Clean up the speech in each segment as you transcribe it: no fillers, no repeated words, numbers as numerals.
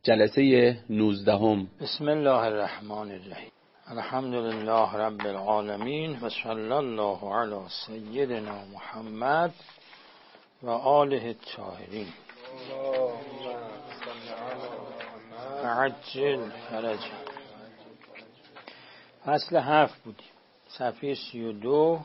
جلسه 19. بسم الله الرحمن الرحیم. الحمد لله رب العالمین و صلی الله علی سیدنا محمد و آله الطاهرین. عجل فرج. فصل 7 بودیم، صفحه 32.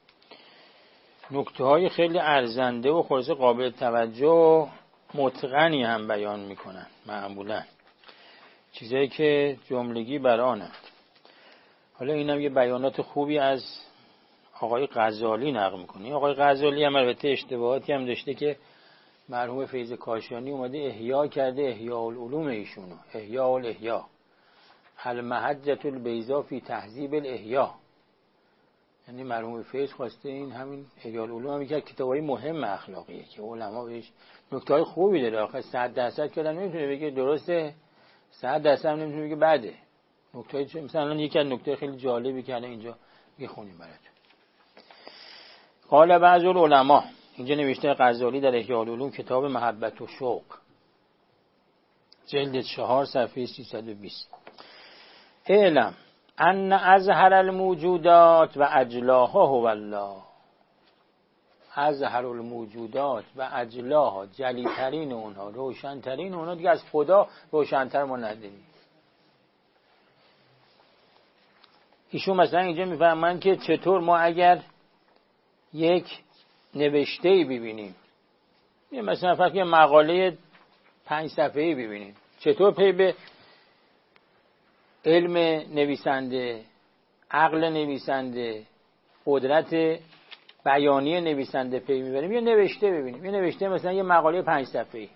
نکته های خیلی ارزنده و خلاصه قابل توجه متقنی هم بیان میکنن. معمولا چیزایی که جملگی برانه. حالا اینم یه بیانات خوبی از آقای غزالی نقل میکنه. آقای غزالی هم البته اشتباهاتی هم داشته که مرحوم فیض کاشانی اومده احیا کرده احیاء العلوم ایشونو، احیاء الاحیا، المحجة البیضاء فی تهذیب الاحیا. یعنی مرحوم فیض خواسته این همین احیاء العلوم هم یکی از کتابای مهم اخلاقیه که علما بهش نکته‌های خوبی داره. آخه 100% که آدم نمیتونه بگه درسته، 100% هم نمیتونه بگه بده. نکته مثلا یکی از نکته خیلی جالبی که الان اینجا میخونیم براتون. قال بعض العلماء، اینجا نوشته غزالی در احیاء العلوم کتاب محبت و شوق، جلد 4 صفحه 320. اعلم ان ازهر الموجودات و اجلاها هو الله. ازهر الموجودات و اجلاها، جلیترین اونها، روشنترین اونها، دیگه از خدا روشنتر ما نداریم. ایشون مثلا اینجا میفهمن که چطور ما اگر یک نوشته‌ای ببینیم، مثلا فقط یه مقاله 5 صفحه‌ای ببینیم، چطور پی به علم نویسنده، عقل نویسنده، قدرت بیانی نویسنده پی میبریم. یه نوشته ببینیم، یه نوشته مثلا یه مقاله 5 صفحه‌ای،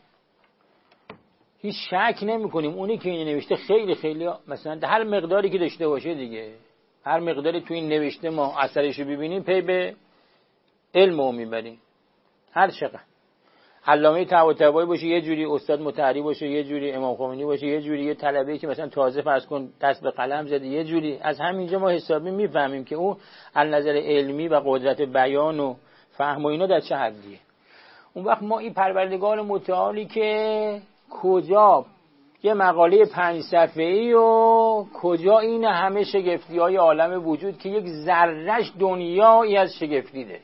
هیچ شک نمی‌کنیم اونی که این نوشته خیلی خیلی مثلا هر مقداری که داشته باشه دیگه، هر مقداری تو این نوشته ما اثرش رو ببینیم پی به علم رو میبریم. هر چقدر علامه طباطبایی باشه یه جوری، استاد مطهری باشه یه جوری، امام خمینی باشه یه جوری، یه طلبه‌ای که مثلا تازه فرض کن دست به قلم زده یه جوری. از همینجا ما حسابی میفهمیم که اون از نظر علمی و قدرت بیان و فهم و اینا در چه حدیه. اون وقت ما این پروردگار متعالی که کجا یه مقاله 5 صفحه‌ای و کجا این همه شگفتی‌های عالم وجود که یک ذره‌اش دنیایی از شگفتی داره،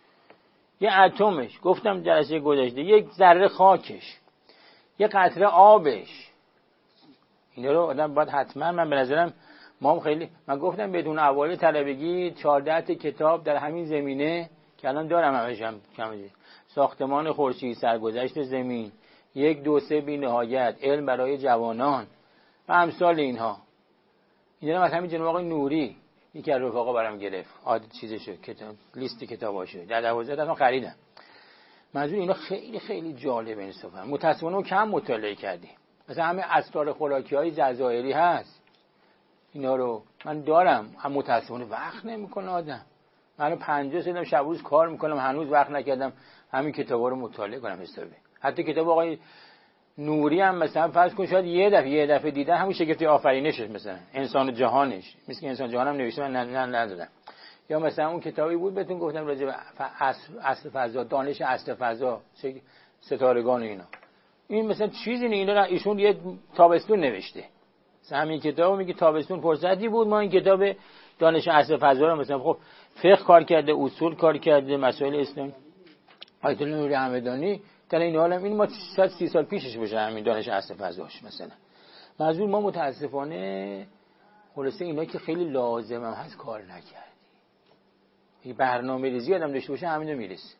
یه اتمش، گفتم جلسه گذشته، یک ذره خاکش، یه قطره آبش، اینا رو آدم باید حتما، من به نظرم ما هم خیلی، من گفتم بدون اوایل طلبگی 14 کتاب در همین زمینه که الان دارم همش هم کمیه، ساختمان خورشید، سرگذشت زمین، 1 2 3 بی نهایت، علم برای جوانان و امثال اینها. اینا مثلا همین جناب آقای نوری یکی از رفقا برام گرفت، عادت چیزشو، کتاب لیست کتاباشو در 12 تا خریدم. منظور اینا خیلی خیلی جالب انصافا. متأسفانه کم مطالعه کردیم. مثلا همه اسرار خوراکی‌های جزایری هست، اینا رو من دارم، اما متأسفانه وقت نمیکنه آدم. من 50 سالم شب روز کار میکنم، هنوز وقت نکردم همین کتابا رو مطالعه کنم حسابی. حتی کتاب آقای نوری هم مثلا فرض کن شاید یه دفعه دیدن همون شگفتی آفرینشش، مثلا انسان جهانش، مثل که انسان جهانم نوشته من ندادم. یا مثلا اون کتابی بود بهتون گفتم راجع به اصل فضا، دانش اصل فضا، ستارگان و اینا. این مثلا چیزی نه، اینا ایشون یه تابستون نوشته. مثلا همین کتابو میگه تابستون فرصتی بود ما این کتاب دانش اصل فضا رو مثلا خب فقه کار کرده، اصول کار کرده، مسائل اسلام. آیت الله نوری همدانی در این حال این ما شاید 30 سال پیشش باشه همین دانش اصل فضاش مثلا. منظور ما متاسفانه خلاصه اینا که خیلی لازم هم هست کار نکردی. این برنامه‌ریزی آدم داشته باشه همینو میرسه.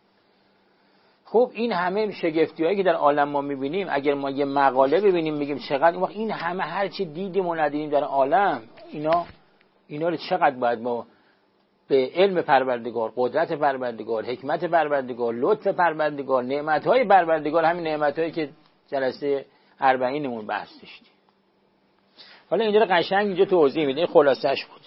خب این همه شگفتی‌هایی که در عالم ما می‌بینیم، اگر ما یه مقاله ببینیم میگیم چقدر این همه هر چی دیدیم و ندیدیم در عالم، اینا رو چقدر باید ما به علم پروردگار، قدرت پروردگار، حکمت پروردگار، لطف پروردگار، نعمت‌های پروردگار، همین نعمت‌هایی که جلسه 40 بحث داشتیم. حالا اینجا قشنگ اینجا توضیح میده، خلاصش بود.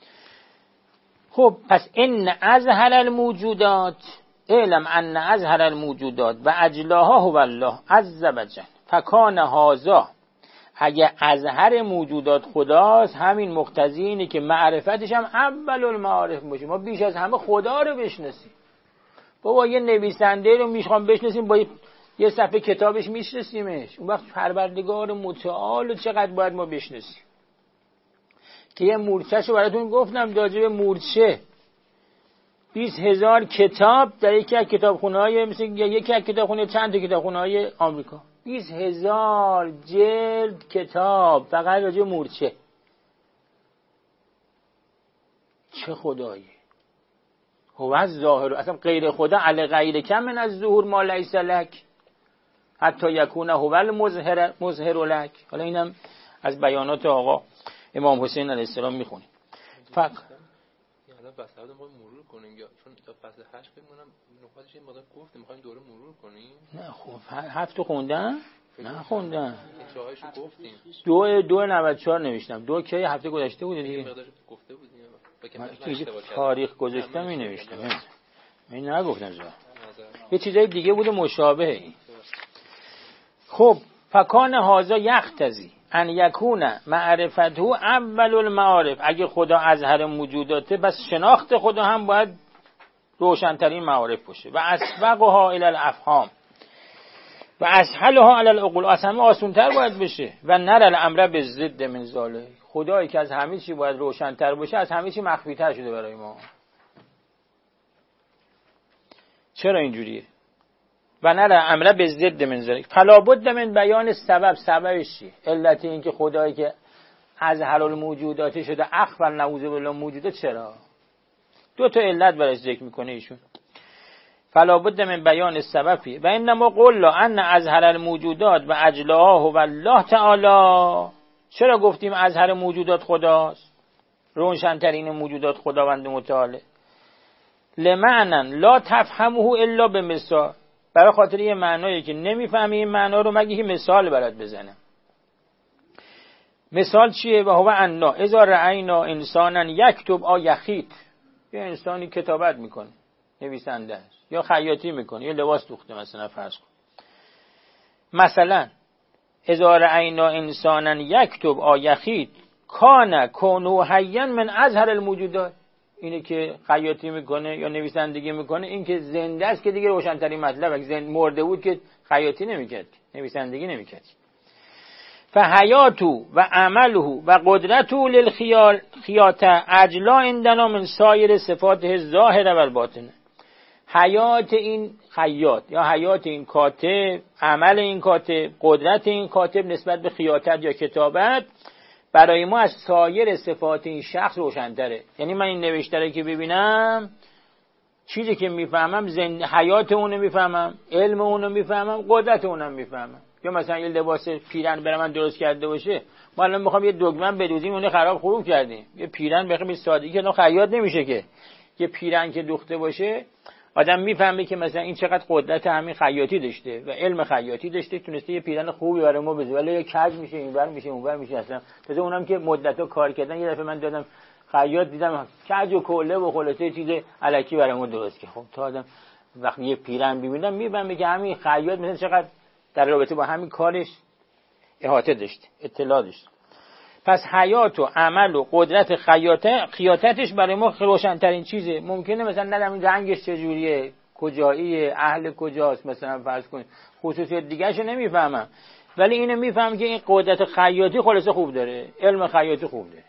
خب پس ان ازهر الموجودات، اعلم ان ازهر الموجودات و اجلاها هو الله عز وجل فکان هذا. اگه ازهر موجودات خداست، همین مقتضی اینه که معرفتش هم اول المعارف باشه. ما بیش از همه خدا رو بشناسیم. بابا یه نویسنده رو میخوام بشناسیم با یه صفحه کتابش میشناسیمش، اون وقت پروردگار متعال رو چقدر باید ما بشناسیم. که یه مورچه‌شو براتون گفتم، راجع به مورچه 20,000 کتاب در یکی از کتابخونه‌های مثل یکی از کتابخونه چند تا کتابخونه‌های آمریکا 20,000 جلد کتاب فقط راجع به مورچه. چه خدایی هو از ظاهر، اصلا غیر خدا علی غیر کم من از ظهور ما لیس لک حتی یکون هو المظهر لک. حالا اینم از بیانات آقا امام حسین علیه السلام میخونیم. فقط بس بعد ما مرور کنیم یا چون تا فصل 8 بمونم نکاتش این مقدار گفتیم میخوایم دوره مرور کنیم. نه خب 7 خوندن؟ نه خوندن. چهارشو گفتیم. 294 نوشتم. 2 کی هفته گذشته بود دیگه. مقدارش گفته بودیم. تاریخ گذاشتم می نوشتم. من نگفتم زا. یه چیزای دیگه بوده مشابهه. خب فکان هازا یختزی ان یکون معرفته اول المعارف. اگه خدا اظهر موجوداته بس شناخت خدا هم باید روشنترین معارف باشه. و اسبقها الی الافهام و اسهلها علی العقول. از همه آسان‌تر باید بشه. و نر الامر بالضد من ذلک. خدایی که از همه چی باید روشن‌تر باشه از همه چی مخفی‌تر شده برای ما. چرا اینجوریه؟ و نر الامر بالضد من ذلک فلا بد من بیان سبب. سببش چیه؟ علت این که خدایی که اظهر الموجودات شده اخفل نعوذ بالله موجوده. چرا؟ 2 تا علت براش ذکر میکنه ایشون. فلا بد من بیان السبب و انما قل ان اظهر الموجودات و اجلاها و الله تعالی. چرا گفتیم اظهر موجودات خداست؟ روشن‌ترین موجودات خداوند متعال. لمعنن لا تفهمه الا بمثال. برای خاطر یه معنایی که نمیفهمی این معنا رو مگه یه مثال برات بزنم. مثال چیه؟ و هو انا اذا رأینا انسانا یکتب آ یخیط. یه انسانی کتابت میکنه، نویسنده است، یا خیاطی میکنه، یه لباس دوخته مثلا فرض کن. مثلا اذا رأینا انسانا یکتب آ یخیط کان کونو حیا من اظهر الموجودات. اینه که خیاطی میکنه یا نویسندگی میکنه، این که زنده است که دیگه روشن‌ترین مطلب. اگه مرده بود که خیاطی نمیکرد، نویسندگی نمیکرد. فحیاتو و عمله و قدرتو للخیاطه اجلا عندنا من سایر صفاته ظاهره و الباطنه. حیات این خیاط یا حیات این کاتب، عمل این کاتب، قدرت این کاتب نسبت به خیاطت یا کتابت برای ما از سایر صفات این شخص روشن‌تره. یعنی من این نوشته که ببینم، چیزی که میفهمم حیات اونو میفهمم، علم اونو میفهمم، قدرت اونو میفهمم. یا مثلا یه لباس پیرن برای من درست کرده باشه، ما الان میخوام یه دگمن بدوزیم اون خراب خروب کردیم. یه پیرن بخوام سادگی که خیاط نمیشه که. یه پیرن که دوخته باشه آدم میفهمه که مثلا این چقدر قدرت همین خیاطی داشته و علم خیاطی داشته، تونسته یه پیرن خوبی برای ما بزنه. ولی یه کج میشه، اینور میشه، اونور میشه. اصلا تازه اونم که مدت‌ها کار کردن، یه دفعه من دادم خیاط دیدم کج و کله و خلاصه چیز الکی برای ما درست که. خب تا آدم وقتی یه پیرن ببینم میفهمه که همین خیاط مثلا چقدر در رابطه با همین کارش احاطه داشته، اطلاع داشته. پس حیات و عمل و قدرت خیاطتش برای ما روشن‌ترین چیزه. ممکنه مثلا ندم رنگش چجوریه، کجاییه، اهل کجاست، مثلا فرض کن خصوصیت دیگه‌شو نمیفهمم، ولی اینو میفهمم که این قدرت خیاطی خلاصه خوب داره، علم خیاطی خوب داره.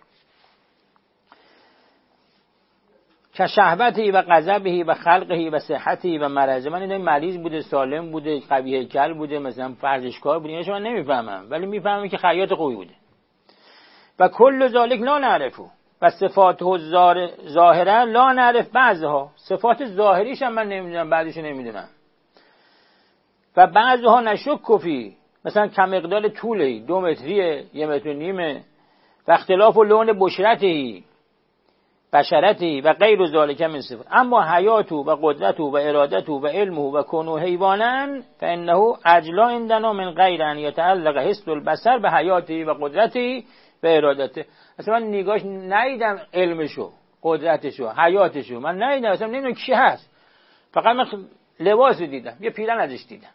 که شهوتی و غضبی و خلقی و صحتی و مرض. من این مریض بوده، سالم بوده، قوی هیکل بوده، مثلا ورزشکار بوده، اینو من نمیفهمم، ولی میفهمم که خیاط خوبی بوده. و کل ذالک لا نعرفه و صفاته ظاهره لا نعرف بعضها. صفات ظاهریش هم من نمیدونم، بعضیشو نمیدونم. و بعضها نشک فی، مثلا کم مقدار طوله 2 متریه، 1.5 متر، و اختلاف لون بشرتی بشرتی و غیر ذالک من صفات. اما حیاتو و قدرتو و ارادتو و علمو و کونو حیوانا فانه اجلا عندنا من غیر ان یتعلق حس البصر به حیاتی و قدرتی و ارادته. اصلا من نگاش ندیدم، علمشو، قدرتشو، حیاتشو من ندیدم، اصلا نمیدونم کی هست. فقط من لباسو دیدم، یه پیرن ازش دیدم.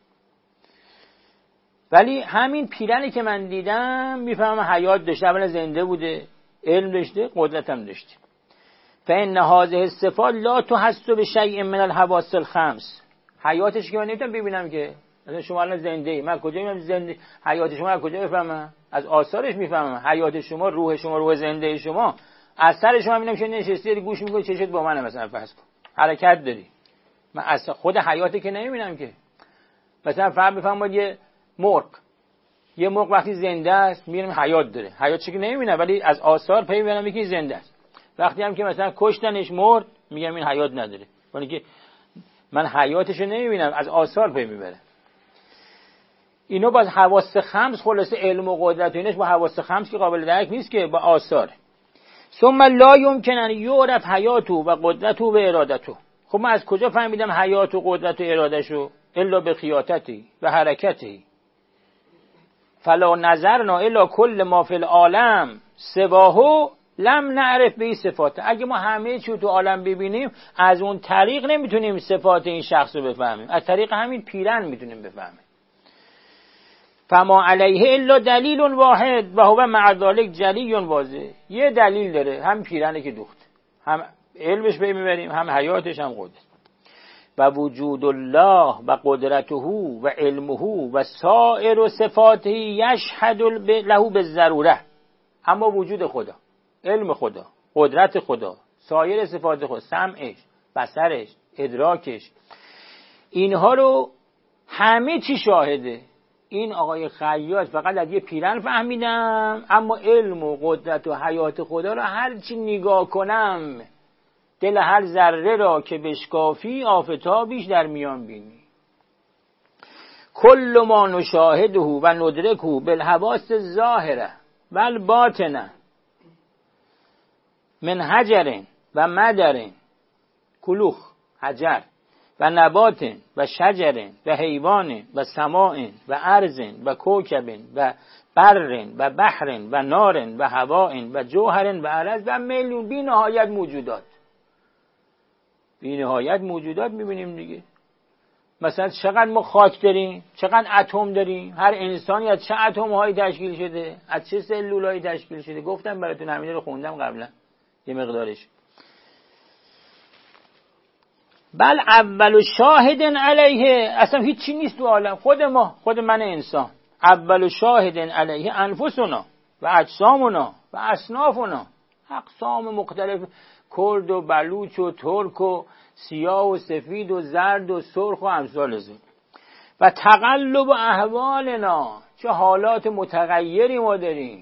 ولی همین پیرنی که من دیدم میفهمم حیات داشته، اولا زنده بوده، علم داشته، قدرت هم داشته. فإن هذه الصفات لا تحس بشيء من الحواس الخمس. حیاتش که من نمیتونم ببینم که، مثلا شما الان زنده ای، من کجا میام زنده حیات شما از کجا بفهمم؟ از آثارش میفهمم. حیات شما، روح زنده شما، اثر شما میبینم که نشستی گوش میکنی، چشت با منه مثلا فرض کن حرکت داری. من اصلا خود حیاتی که نمیبینم که. مثلا فهم بفهمم یه مرغ وقتی زنده است میبینم حیات داره، حیات چیزی نمیبینم ولی از آثار پی میبرم میگه زنده است. وقتی هم که مثلا کشتنش مرد میگم این حیات نداره، ولی که من حیاتشو نمیبینم، از آثار پی میبرم. اینو باز حواس خمس، خلاصه علم و قدرت و اینش با حواس خمس که قابل درک نیست که با آثار. ثم لا یمکن ان یعرف حیاته و قدرته و ارادته. خب من از کجا فهمیدم حیات و قدرت و ارادهشو؟ الا به خیاطتی و حرکتی. فلا نظرنا الا کل ما فی العالم سواه لم نعرف به صفات. اگه ما همه چی تو عالم ببینیم از اون طریق نمیتونیم صفات این شخص رو بفهمیم، از طریق همین پیرن میتونیم بفهمیم. فما علیه الا دلیل واحد و هو مع ذلک جلی واضح. یه دلیل داره، هم پیرنه که دوخت، هم علمش به میبریم، هم حیاتش، هم قدرت. و وجود الله و قدرته و علمه و سایر صفاته یشهد له بالضروره. اما وجود خدا، علم خدا، قدرت خدا، سایر صفات خدا، سمعش، بصرش، ادراکش، اینها رو همه چی شاهده. این آقای خیاط فقط از یه پیرن فهمیدم، اما علم و قدرت و حیات خدا رو هر چی نگاه کنم دل هر ذره را که بشکافی آفتابیش در میان بینی. کل ما نشاهده و ندرکه بالحواس الظاهره و الباطنه من حجر و مدر، کلوخ حجر، و نبات و شجر و حیوان و سماع و ارض و کوکب و بر و بحر و نار و هواء و جوهر و عرض و میلیون بی نهایت موجودات. بی نهایت موجودات میبینیم دیگه. مثلا چقدر ما خاک داریم، چقدر اتم داریم، هر انسانی از چه اتم هایی تشکیل شده، از چه سلول هایی تشکیل شده. گفتم براتون، همین رو خوندم قبلا یه مقدارش. بل اول شاهد علیه، اصلا هیچی نیست تو عالم، خود من انسان. اول شاهد علیه انفسنا و اجسامنا و اصنافنا، اقسام مختلف، کرد و بلوچ و ترک و سیاه و سفید و زرد و سرخ و امثال ذلک. و تقلب احوالنا، چه حالات متغیری ما داریم.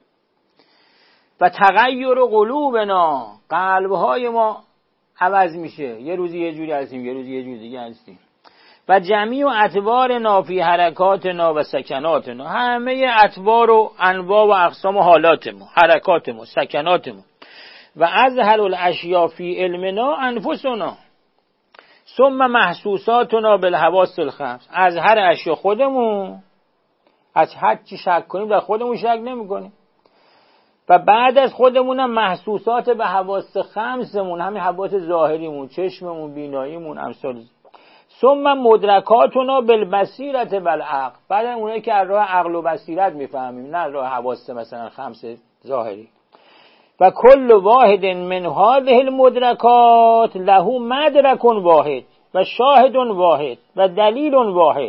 و تغییر قلوبنا، قلبهای ما عوض میشه، یه روزی یه جوری هستیم، یه روزی یه جوری دیگه هستیم. و جمیع اطوارنا فی حرکاتنا و سکناتنا، همه اطوار و انواع و اقسام و حالات ما، حرکات ما، سکنات ما. و ازهر الاشیاء فی علمنا انفسنا ثم محسوساتنا بالحواس الخمس. از هر اشیاء خودمون، از هر چی شک کنیم در خودمون شک نمی کنیم. و بعد از خودمونم محسوسات به حواس خمسمون، همین حواس ظاهریمون، چشممون، بیناییمون، امثال. ثم مدرکاتنا بالبصیرت والعقل. بعد اونایی که از راه عقل و بصیرت میفهمیم، نه از راه حواس مثلا خمس ظاهری. و کل واحد من هذه المدرکات له مدرک واحد و شاهد واحد و دلیل واحد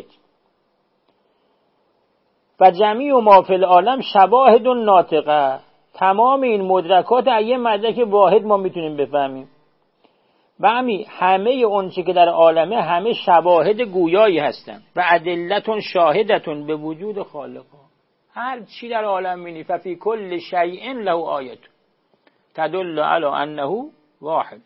و جمیع ما فی العالم شواهد ناطقه. تمام این مدرکات از یه مدرک واحد ما میتونیم بفهمیم. و همه اون چی که در عالمه همه شواهد گویایی هستن. و ادلتون شاهدتون به وجود خالقها. هر چی در عالم می‌بینی ففی کل شیء له آیه تدل علی انه واحد.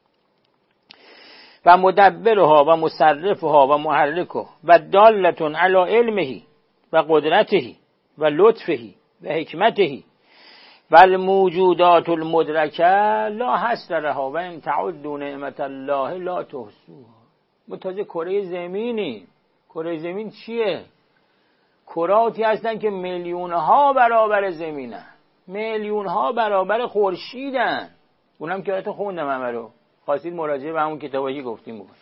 و مدبرها و مصرفها و محرکها و دالتون علی علمه و قدرته و لطفه و حکمته و الموجودات المدرکه لا حصر لها و ان تعدوا نعمت الله لا تحصوها. متوجه کره زمینی. کره زمین چیه؟ کراتی هستن که میلیون ها برابر زمینن، میلیون ها برابر خورشیدن. اونم که براتون خوندم همه رو، خواستید مراجعه به همون کتابایی گفتیم بکن.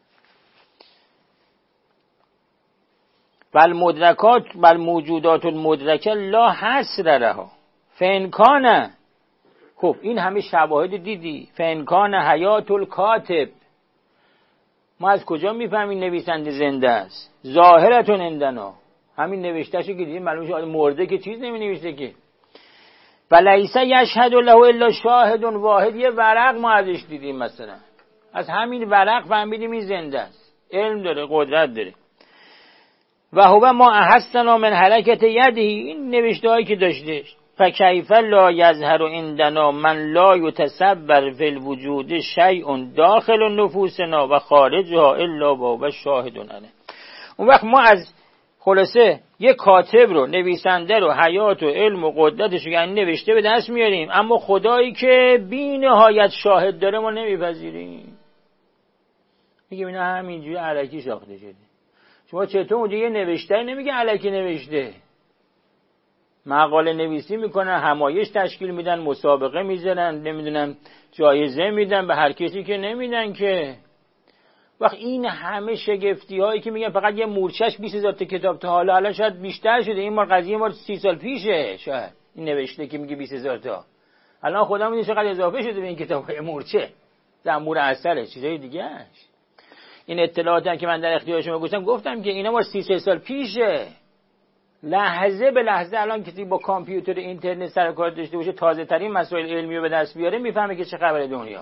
بل موجودات المدرکه لا حصر لها فانکان. خب این همه شواهد دیدی. فانکان حیات الکاتب، ما از کجا میفهمیم نویسنده زنده است؟ ظاهرتون عندنا، همین نوشتهشو که دیدیم معلومه شده مرده که چیز نمی نوشته که. ولیس یشهد له الا شاهد واحد، یه ورق ما ازش دیدیم مثلا، از همین ورق فهمیدیم این زنده است، علم داره، قدرت داره. و هو ما احسنا من حرکت یده، این نوشته هایی که داشته. فکیف لا یظهر عندنا من لا یتصور فی الوجود شیء داخل نفوسنا و خارجها الا وهو شاهد علیه. اون وقت ما از خلاصه یک کاتب رو، نویسنده رو، حیات و علم و قدرتش رو یعنی نوشته به دست میاریم، اما خدایی که بی نهایت شاهد داره ما نمیپذیریم. میگیم اینا همینجوری الکی ساخته شده. شما چطور اونجا یه نوشته نمیگه الکی نوشته؟ مقاله نویسی میکنن، همایش تشکیل میدن، مسابقه میذارن، نمیدونم جایزه میدن به هر کسی که نمیدن که. وقت این همه شگفتی هایی که میگن فقط یه مورچهش 20,000 تا کتاب تا حالا، الان شاید بیشتر شده، این قضیه ما 30 سال پیشه شاید این نوشته که میگه 20,000 تا، الان خدا میدونه چقدر اضافه شده به این کتاب‌های مورچه، زنبور عسل، چیزای دیگه. این اطلاعاتی که من در اختیار شما گفتم که اینا ما 30 سال پیشه. لحظه به لحظه الان کسی با کامپیوتر اینترنت سر کار داشته باشه، تازه ترین مسائل علمی رو به دست بیاره، میفهمه که چه خبره دنیا.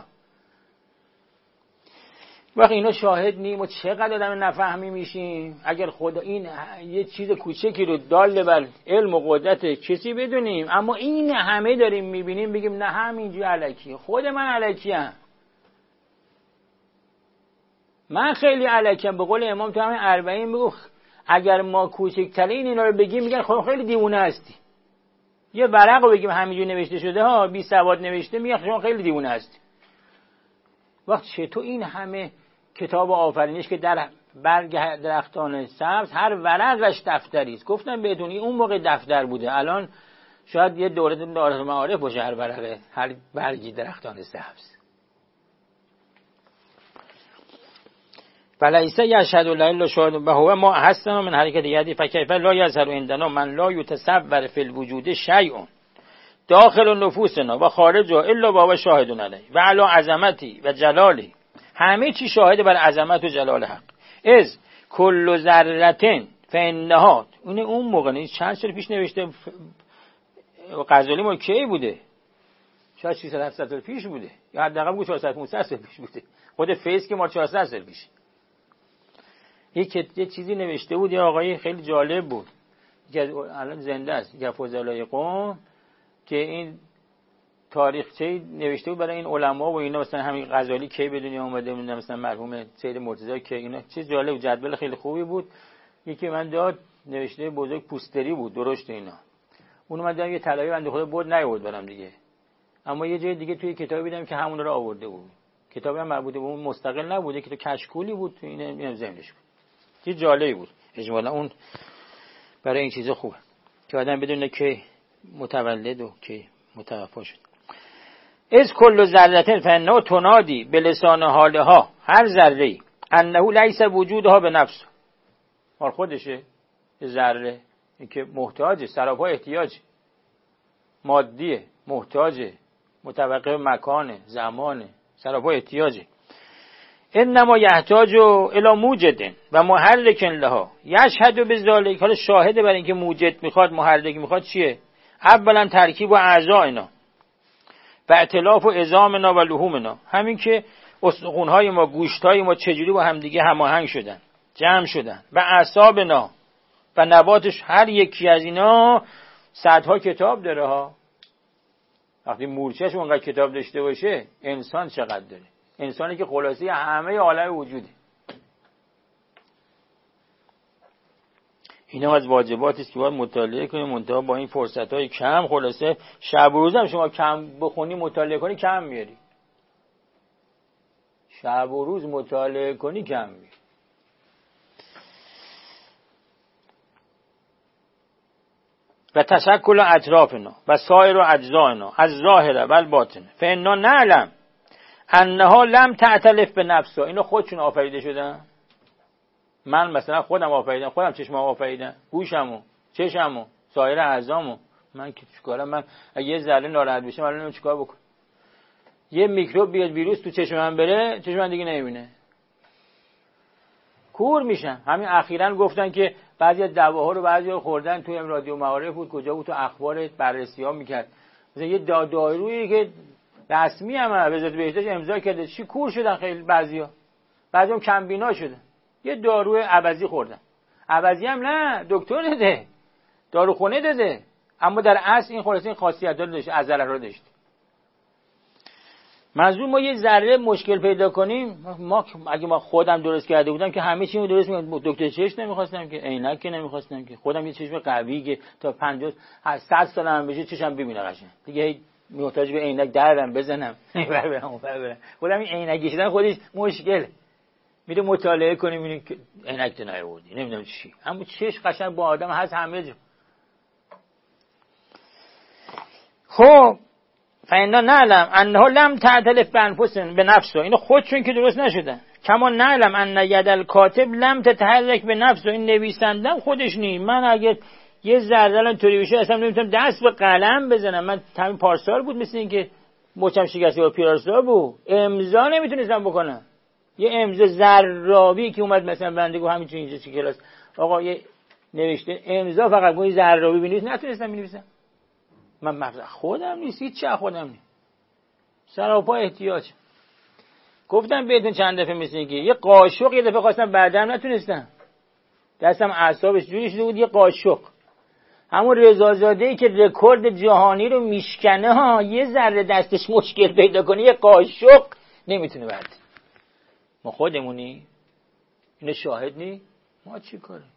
وقتی اینا شاهد نیم و چقدر آدم نفهمی میشیم. اگر خدا این یه چیز کوچکی رو دال بر علم و قدرت کسی بدونیم، اما این همه داریم میبینیم، بگیم نه همینجوری الکیه. خود من الکیم، من خیلی الکیم. به قول امام تو همین 40 میگو اگر ما کوچکترین اینا رو بگیم میگن خب خیلی دیوونه هستی. یه ورق رو بگیم همینجوری نوشته شده ها، بی سواد نوشته، میگن شما خیلی دیوونه هستی. وقت چطور این همه کتاب آفرینش که در برگ درختان سبز هر ورقش دفتری است. گفتم بهتون اون موقع دفتر بوده، الان شاید یه دوره معارف باشه هر ورقه، هر برگی درختان سبز. فلیس یشهد له الا شاهد و هو ما احسنا من حرکت یده فکیف لا یظهر عندنا من لا یتصور فی الوجود شیء داخل نفوسنا و خارجها الا وهو شاهد علیه و علی عظمتی و جلالی. همه چی شاهد بر عظمت و جلال حق. از کل ذره فانها، اون موقع نه، چند سال پیش نوشته، غزالی ما کی بوده؟ شاید 600 سال پیش بوده، یا حداقل بگو 400 500 سال پیش بوده. خود فیض که ما 400 سال پیش یه چیزی نوشته بود، یه آقای خیلی جالب بود که الان زنده است، که فضلای قوم، که این تاریخچه نوشته بود برای این علما و اینا، مثلا همین غزالی کی به دنیا اومده، مثلا مرحوم سید مرتضی که اینا، چیز جالب، جدول خیلی خوبی بود. یکی من داد نوشته بزرگ پوستری بود درشت اینا، اون من دیدم یه طلایی بنده خدا بود نیاورد برام دیگه، اما یه جای دیگه توی کتابی دیدم که همون رو آورده بود. کتابی هم مربوط به اون مستقل نبوده که تو کشکولی بود، تو این زمینش بود. چیز جالبی بود. اجمالا اون برای این چیزا خوبه که آدم بدونه که متولد و که متوفا شد. از کل ذره فانه تنادی به لسان حالها، هر ذره انه لیس وجودها به نفس، مال خودشه ذره، این که محتاجه، سراپا احتیاج مادیه، محتاجه، متوقف مکانه، زمانه، سراپا احتیاجه. انما یحتاج الی موجد و محرک لها یشهد بذلک. حالا شاهده برای اینکه موجد میخواد، محرک میخواد چیه؟ اولا ترکیب و اعضاینا و ائتلاف و عظامنا و لحومنا، همین که استخوان‌های ما، گوشت‌های ما چجوری با هم دیگه هماهنگ شدن، جمع شدن، و اعصابنا و نباتش. هر یکی از اینا صدها کتاب داره ها. وقتی مورچه‌ش اونقدر کتاب داشته باشه، انسان چقدر داره؟ انسانی که خلاصه همه عالم وجوده. اینا از واجباتی است که باید مطالعه کنیم، منتها با این فرصت‌های کم، خلاصه شب و روز هم شما کم بخونی مطالعه کنی کم میاری. شب و روز مطالعه کنی کم میاری. و تشکل اطرافنا و سایر اجزاینا از ظاهره و الباطن فانا نعلم انها لم تعتلف به نفسها. اینا خودشون آفریده شدن. من مثلا خودم آفریدم، خودم چشمم آفریدم، گوشمو، چشمو، سایر اعضامو. من که چیکارم؟ من اگه یه ذره ناراحت بشم الان نمیدونم چیکار بکنم. یه میکروب بیاد، ویروس تو چشم من بره، چشم من دیگه نمیبینه. کور میشن. همین اخیراً گفتن که بعضی دواها رو بعضیا خوردن، توی رادیو معارف بود کجا بود تو اخبار بررسی‌ها میکرد، مثلا یه دارویی که رسمی هم وزارت بهداشت امضا کرده چی کور شدن خیلی بعضیا کم بینا شدن، یه دارو عوضی خوردن. عوضی هم نه، دکتر نده، داروخونه داده، اما در اصل این خلاصه این خاصیت داشت، عضله رو داشت. منظور ما یه ذره مشکل پیدا کنیم، ما اگه ما خودم درست کرده بودم که همه چی رو درست می‌کردم. دکتر چشم نمی‌خواستم که، عینک که نمی‌خواستم که، خودم یه چشم قوی که تا 50 100 سالم بشه چشم ببینه قشنگ دیگه، محتاج به عینک درم بزنم برم. خودم این عینک کشیدن خودش مشکل، میره مطالعه کنیم ببینیم که عینک نیاوردی نمیدونم چی، اما چشم قشنگ با آدم هست همه جا. خب فإنا نعلم انه لم تعتلف بانفسهم بنفسه، اینو خودشون که درست نشدن. کما نعلم ان ید الکاتب لم تتحرک بنفسه، این نویسندم خودش نی. من اگه یه ذره اینطوری بشه اصلا نمیتونم دست به قلم بزنم. من همین پارسال بود مثل این که مچم شکسته و پیراستا بود، امضا نمیتونستم بکنم. یه امضا زرابی که اومد مثلا بنده گفت همین اینجا چه کلاس آقا یه نوشته امضا فقط گوی زرابی بنویس، نتونستم بنویسم. من مغز خودم نیست، هیچ چه خودم نیست، سراپا احتیاج. گفتم بهتون چند دفعه مثل اینکه یه قاشق یه دفعه خواستم بعدم نتونستم، دستم اعصابش جوری شده بود. یه قاشق، همون رضازاده‌ای که رکورد جهانی رو میشکنه ها، یه ذره دستش مشکل پیدا کنه یه قاشق نمیتونه بعد. ما خودمونی اینو شاهد نی، ما چی کنیم؟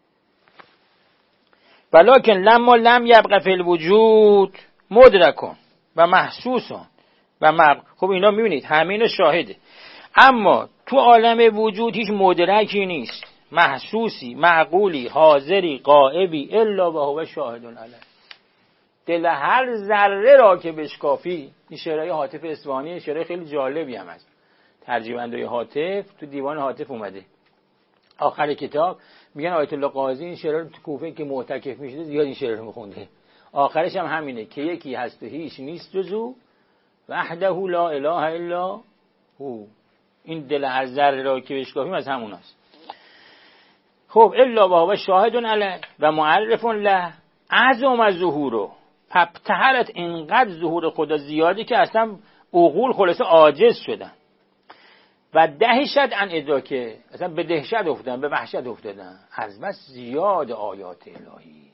ولکن لما لم یبقى فی الوجود مدرکون و محسوسون و خب اینا میبینید همینو شاهده، اما تو عالم وجود هیچ مدرکی نیست، محسوسی، معقولی، حاضری، غائبی الا و هو شاهد علیه. دل هر ذره را که بشکافی. این شعرهای حاطف اصفهانی شعرهای خیلی جالبی هم هست، ترجمه‌های حاطف تو دیوان حاطف اومده. آخر کتاب میگن آیت الله قاضی این شعر رو تو کوفه که معتکف میشده زیاد این شعر رو میخونده. آخرش هم همینه که یکی هست و هیچ نیست جز او، وحده لا اله الا هو. این دل هر ذره را که بشکافیم از هموناست. خب الا و هو شاهد علیه و معرف له اعظم ظهورو، فابتهرت اینقدر ظهور خدا زیادی که اصلا عقول خلاصه عاجز شدن. و دهشت ان ادراکه، اصلا به دهشت افتادن، به وحشت افتادن از بس زیاد آیات الهی.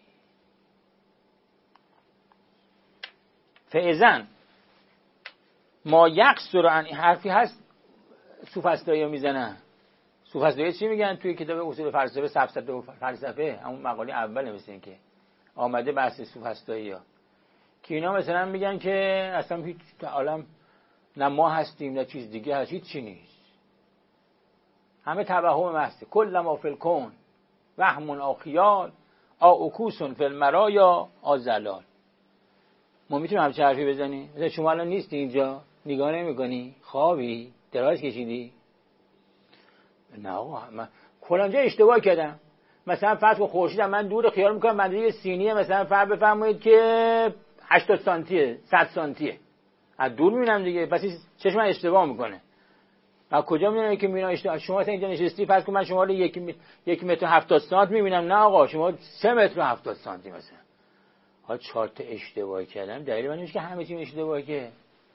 فاذن ما یقصر عن، حرفی هست سوفسطایی میزنن. سوفسطایی چی میگن توی کتاب اصول فلسفه سفسطه فلسفه، همون مقاله اول مثل این که آمده بحث سوفسطایی ها، که اینا مثلا میگن که اصلا هیچ عالم نه ما هستیم نه چیز دیگه هست، هیچ چی نیست، همه توهم محض. کل ما فی الکون وهم او خیال او اکوس فی المرایا او زلال. ما میتونیم همچه حرفی بزنیم؟ مثلا شما الان نیستی اینجا، نگاه نمی‌کنی، خوابی، دراز کشیدی؟ نه آقا من کلانجا اشتباه کردم. مثلا فرض کن خورشیدم من دور خیال میکنم من یه سینیه مثلا فرض بفرمایید که 80 سانتیه 100 سانتیه، از دور میبینم دیگه، پس چشم من اشتباه میکنه. من کجا میدونم که میبینم اشتباه؟ شما مثلا اینجا نشستی فرض کن من شما رو 1 متر و 70 سانت میبینم، نه آقا شما 3 متر و 70 سانتی مثلا. ها 4 تا اشتباه کردم، دلیل من اینه که همه چی اشتباهه. که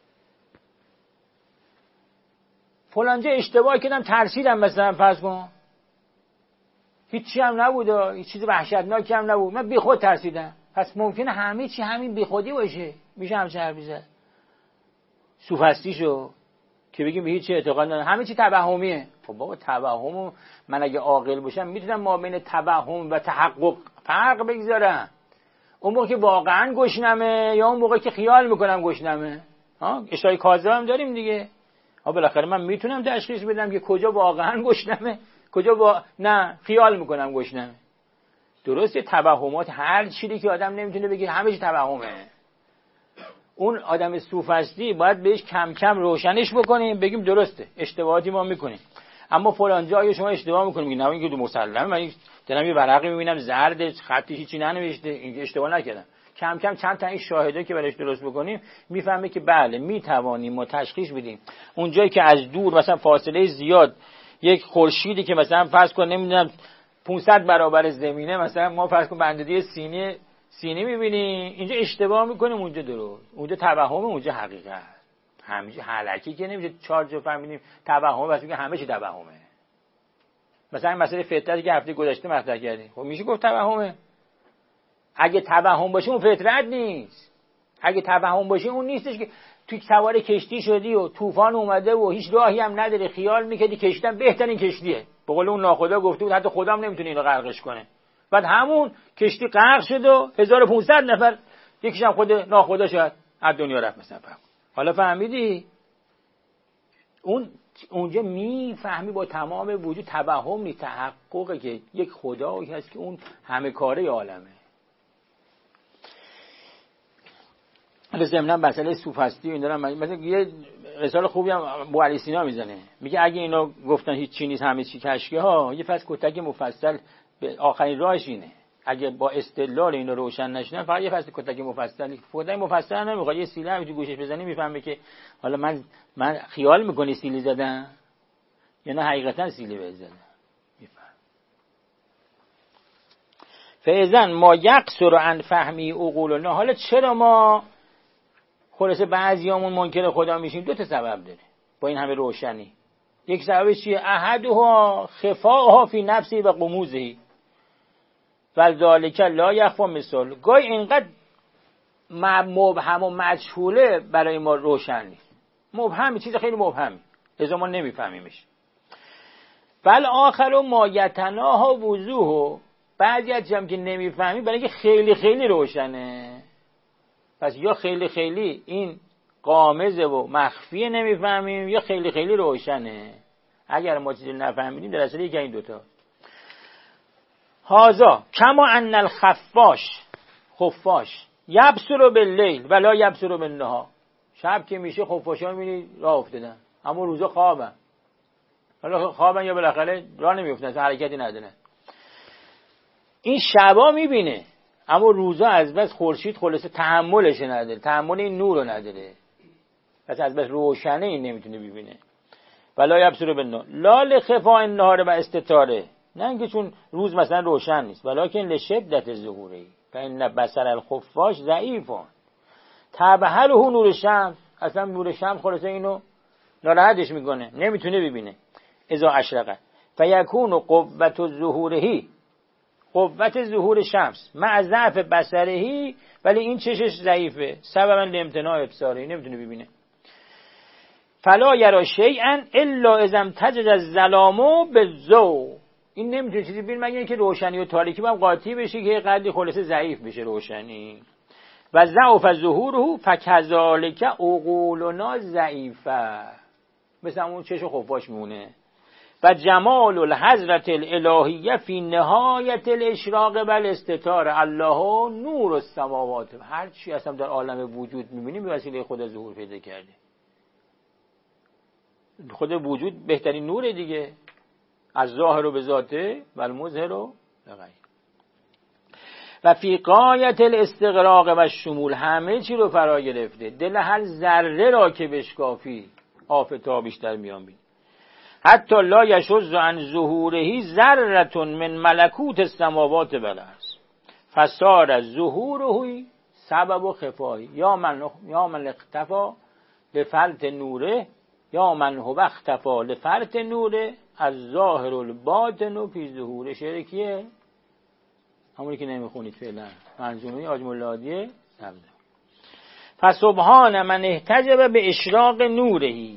فلانجا اشتباه کردم ترسیدم مثلا فرض کن، هیچی هم نبود، هیچ چیز وحشتناکی هم نبود، من بیخود ترسیدم. پس ممکنه همه چی همین بیخودی باشه. میشه همچه حرفی زد؟ سوفسطیشو که بگیم به هیچ اعتقاد ندارم، همه چی توهمیه. خب بابا توهم، من اگه عاقل باشم میتونم ما بین توهم و تحقق فرق بگذارم. اون موقع که واقعا گشنمه یا اون موقع که خیال میکنم گشنمه. اشتهای کاذب هم داریم دیگه. بالاخره من میتونم تشخیص بدم که کجا واقعا گشنمه، کجا نه خیال میکنم گشنمه. درسته توهمات هر چیزی که آدم نمیتونه بگه همه چی توهمه. اون آدم سوفسطی باید بهش کم کم روشنش بکنیم، بگیم درسته اشتباهاتی ما میکنیم، اما فلان جایی شما اشتباه میکنیم. میگن نه این که مسلمه، من دارم یه ورقی میبینم زرد خطی هیچی ننوشته، این اشتباه نکردم. کم کم چند تا این شاهده که براش درست بکنیم میفهمه که بله میتوانیم ما تشخیص بدیم اون جایی که از دور مثلا فاصله زیاد یک خورشیدی که مثلا فرض کن نمیدونم 500 برابر زمینه، مثلا ما فرض کن بندادی سینی میبینیم، اینجا اشتباه میکنیم، اونجا درست، اونجا توهم، اونجا حقیقت. همیشه حلقی که نمیشه چارج رو فهمیدیم توهمه، واسه اینکه همه چی توهمه. مثلا این مسئله فطرتی که هفته گذشته مطرح کردیم، خب میشه گفت توهمه. اگه توهم باشه اون فطرت نیست. اگه توهم باشه اون نیستش که توی سوار کشتی شدی و طوفان اومده و هیچ راهی هم نداری، خیال میکردی کشتن بهترین کشتیه. به قول اون ناخدا گفته بود حتی خدام نمیتونه اینو غرقش کنه. بعد همون کشتی غرق شد و 1500 نفر، یکیش هم خود ناخدا شد، از دنیا رفت مثلا. حالا فهمیدی؟ اونجا میفهمی با تمام وجود توهم نیست، تحققه که یک خدایی هست که اون همه کاره عالمه. حالا ضمناً مسئله سوفستی و این دارم، مثلا یه رساله خوبی هم ابو علی سینا میزنه، میگه اگه اینا گفتن هیچ چی نیست همه چی کشکه ها، یه فصل کتک مفصل به آخرین راهش اینه. اگه با استدلال اینو روشن نشنن، فقط یه فصل کتک مفصل نمیخواد، یه سیلی هم تو گوشش بزنی میفهمه که حالا من خیال میکنی سیلی زدن یا نه حقیقتا سیلی بزدن، میفهم. فاذن ما یقصر عن فهمی عقولنا، حالا چرا ما خلاصه بعضیامون منکر خدا میشیم؟ دو تا سبب داره با این همه روشنی. یک سببش چیه؟ احدها خفاها فی نفسی و غموزه ولذالک لا یخفی مثال. گاهی اینقدر مبهم و مجهوله برای ما روشن نیست، مبهمی، چیز خیلی مبهمی، لذا ما نمیفهمیمش. بل آخر ما یتناها وضوح، بعضی از چیزام که نمیفهمی برای اینکه خیلی خیلی روشنه، پس یا خیلی خیلی این غامضه و مخفیه نمیفهمیم، یا خیلی خیلی روشنه. اگر ما چیزی نفهمیدیم در اصل یکی این دوتا. هازا کما ان الخفاش یبصر باللیل ولا یبصر بالنهار، شب که میشه خفاشا میبینی راه افتادن، اما روزا خوابن. حالا خوابن یا بالاخره راه نمیافتن، اصلا حرکتی ندارن. این شبا میبینه، اما روزا از بس خورشید خلاصه تحملش نداره، تحمل این نور رو نداره، پس از بس روشنه این نمیتونه ببینه. ولا یبصر بالنهار لا لخفاء النهار و استتاره، نه اینکه چون روز مثلا روشن نیست، ولکن لشدت ظهوره فان بصر الخفاش ضعیف تبهره نور الشمس، اصلا نور شمس خلاصه اینو ناراحتش میکنه، نمیتونه ببینه. اذا اشرق فیکون قوت ظهور شمس مع ضعف بصره، ولی این چشش ضعیفه، سببا لامتناع ابصاره، نمیتونه ببینه. فلا یرا شیئا الا اذا امتزج الظلام بالضوء، این نمیتونه چیزی ببینه مگر اینکه روشنی و تاریکی با هم قاطی بشه که قدری خلاصه ضعیف بشه روشنی. و ضعف ظهوره فکذالک عقولنا ضعیفه، مثل اون چش خفاش میمونه. و جمال الحضرت الالهیه فی نهایت الاشراق و الاستتار، الله نور السماوات، هر چی اصلا در عالم وجود میبینیم به وسیله خدا ظهور پیدا کرده. خود وجود بهترین نوره دیگه، از ظاهر و به ذاته و المظهر و بغیر. و فی غایت الاستغراق و شمول، همه چی رو فرا گرفته، دل هر ذره را که بشکافی آفتابش در میان بین. حتی لا یشذ عن ظهوره ذره من ملکوت السماوات والارض فصار ظهوره سبب خفایی یا من اختفا لفلت نوره یا من هو اختفا لفلت نوره از ظاهر الباطن فی ظهور. شعر کیه؟ همونی که نمیخونید فعلا، منظومه عاجم الهادیه سبزه. فسبحان من احتجب به اشراق نورهی،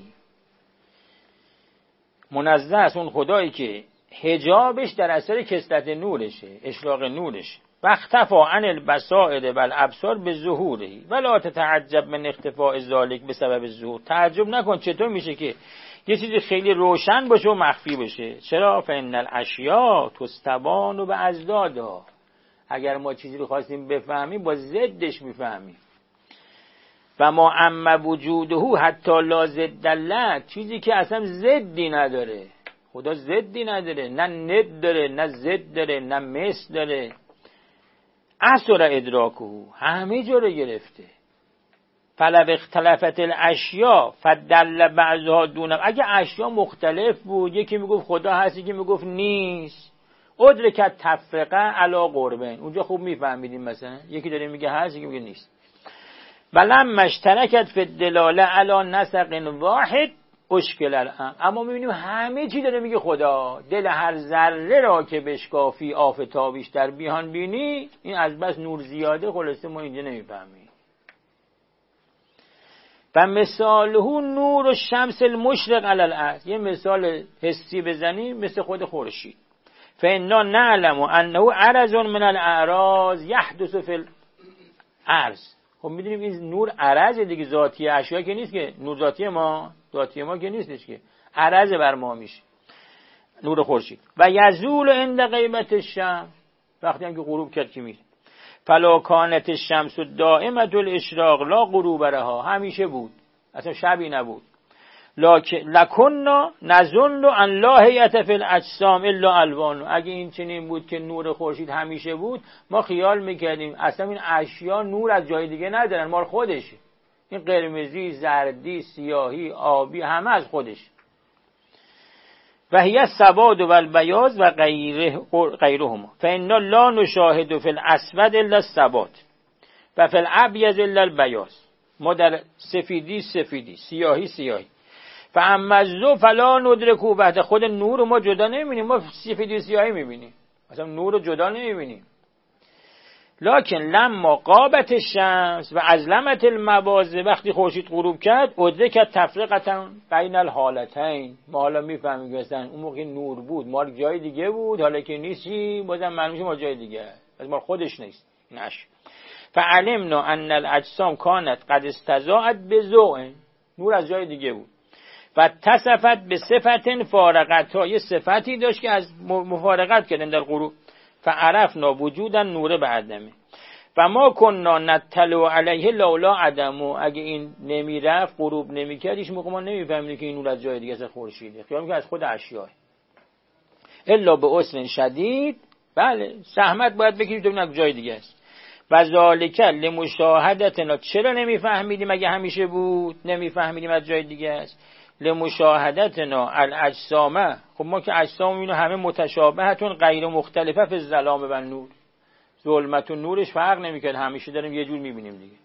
منزه است اون خدایی که حجابش در اثر کثرت نورشه، اشراق نورش. و اختفا عن البصائر و الابصار به ظهوره ولا تتعجب من اختفاء ذلک به سبب ظهور، تعجب نکن چطور میشه که یه چیزی خیلی روشن باشه و مخفی باشه. چرا؟ فإن الاشیاء تستبان به اضدادها، اگر ما چیزی رو خواستیم بفهمیم با ضدش میفهمیم. و ما اما وجوده حتی لا ضد له، چیزی که اصلا ضدی نداره، خدا ضدی نداره، نه ند داره، نه ضد داره، نه مثل داره. اثر ادراکه، همه جا رو گرفته. فلو اختلفت الاشیاء فدل بعضها دون، اگه اشیا مختلف بود، یکی میگفت خدا هست یکی میگفت نیست، ادرکت تفرقه علی قربین، اونجا خوب میفهمیدیم مثلا یکی داره میگه هست یکی میگه نیست. ولما اشترکت فی الدلاله علی نسق واحد اشکل الامر، اما میبینیم همه چی داره میگه خدا، دل هر ذره را که بشکافی آفتابیش در بیهان بینی، این از بس نور زیاده خلاصه ما اینجا نمیفهمیم. و مثاله نور الشمس المشرق علی الارض، یه مثال حسی بزنیم مثل خود خورشید. فانا نعلم انه عرض من الاعراض یحدث فی الارض، خب میدونیم این نور عرض دیگه، ذاتی اشیا که نیست که، نور ذاتی ما که نیستش که، عرض بر ما میشه نور خورشید. و یزول عند غیبت الشمس، وقتی هم که غروب کرد که میره. فلا کانت الشمس دائمه الاشراق لا غروب لها، همیشه بود اصلا شبی نبود. لکننا نظن ان لا هیئت فی الاجسام الا الوان، اگه این چنین بود که نور خورشید همیشه بود، ما خیال میکردیم اصلا این اشیا نور از جای دیگه ندارن، مال خودشه، این قرمزی، زردی، سیاهی، آبی همه از خودش. و هی السواد و البیاض و غیرهما فانا لا نشاهد فی الاسود الا السواد و فی الابیض الا البیاض، ما در سفیدی سیاهی فاما الضوء فلا ندرکه، بعد خود نور ما جدا نمیبینیم، ما سفیدی سیاهی میبینیم، اصلا نور رو جدا نمیبینیم. لکن لما غابت الشمس و ازلمت المواضع، وقتی خورشید غروب کرد، ادرکت تفرقه بین الحالتین، ما حالا میفهمیم مثلا اون موقع نور بود مال جای دیگه بود، حالا که نیستی بازم معلومه ما جای دیگه از ما خودش نیست نش. فعلمنا ان الاجسام کانت قد استضاءت بضوء، نور از جای دیگه بود. و تصفت به صفت فارقتها، یه صفتی داشت که از مفارقت کردن در غروب. فعرفنا وجودا نور بعدمه و ما کننا نطلع علیه لولا عدمو، اگه این نمیرفت غروب نمیکرد هیچ موقع ما نمیفهمیدیم که این نور از جای دیگه از خورشیده، خیال میکنه از خود اشیاء. الا به اصل شدید، بله زحمت باید بکشید ببینید از جای دیگه است. و ذالک لمشاهدتنا، چرا نمیفهمیدیم اگه همیشه بود نمیفهمیدیم از جای دیگه است. لمشاهدتنا الاجسام، خب ما که اجسام اینو همه متشابهتون غیر مختلفه فی الظلام و نور، ظلمت و نورش فرق نمیکنه، همیشه داریم یه جور میبینیم دیگه.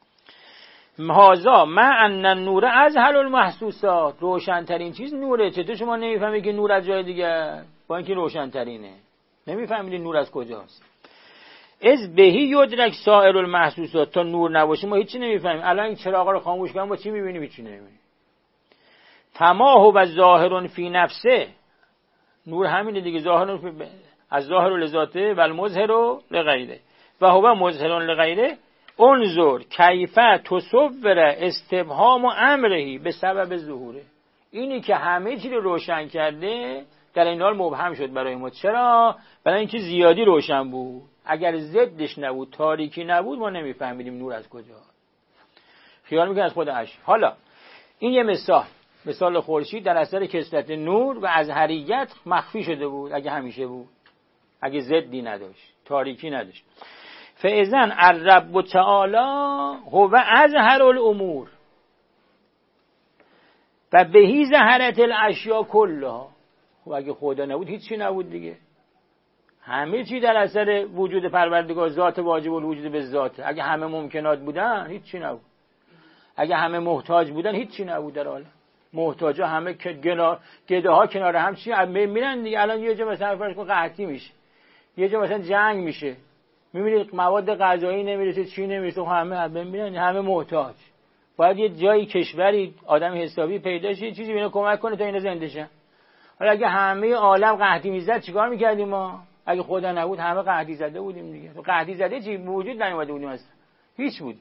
هذا ما ان النور ازهل المحسوسات، روشنترین چیز نوره، چطور شما نمیفهمید که نور از جای دیگه، با اینکه روشنترینه نمیفهمید نور از کجاست. از بهی یدرک سایر المحسوسات، تا نور نباشه ما هیچی نمیفهمیم. الان این چراغا رو خاموش کنم با چی میبینیم؟ هیچی نمیبینیم. فما هو ظاهر فی نفسه، نور همینه دیگه، ظاهر از ظاهر لذاته و المظهر لغیره و هو مظهر لغیره. انظر کیف تصور استبهام امرهی به سبب ظهوره، اینی که همه چیز رو روشن کرده در این حال مبهم شد برای ما. چرا؟ برای اینکه زیادی روشن بود، اگر ضدش نبود تاریکی نبود ما نمیفهمیدیم نور از کجا، خیال میکنه از خود اشیا. حالا این یه مثال خورشید در اثر کثرت نور و ازهریت مخفی شده بود اگه همیشه بود، اگه ضدی نداشت تاریکی نداشت. فاذن الرب تعالی هو ازهر الامور و بهی ظهرت الاشیاء کلها. خب اگه خدا نبود هیچی نبود دیگه، همه چی در اثر وجود پروردگار، ذات واجب الوجود به ذات. اگه همه ممکنات بودن هیچی نبود، اگه همه محتاج بودن هیچی نبود در عالم. محتاجا همه گده ها کنار هم چی میرن دیگه. الان یه جا مثلا فرض کن قحطی میشه، یه جا مثلا جنگ میشه، میبینید مواد غذایی نمیرسه، چی نمیرسه، همه میرن، همه محتاج. باید یه جایی کشوری آدم حسابی پیدا شه چیزی بهش کمک کنه تا اینا زنده شن. حالا اگه همه عالم قحطی میزد چیکار میکردیم ما؟ اگه خدا نبود همه قحطی زده بودیم دیگه. تو قحطی زده چی وجود نیومده بودیم اصلا، هیچ بود.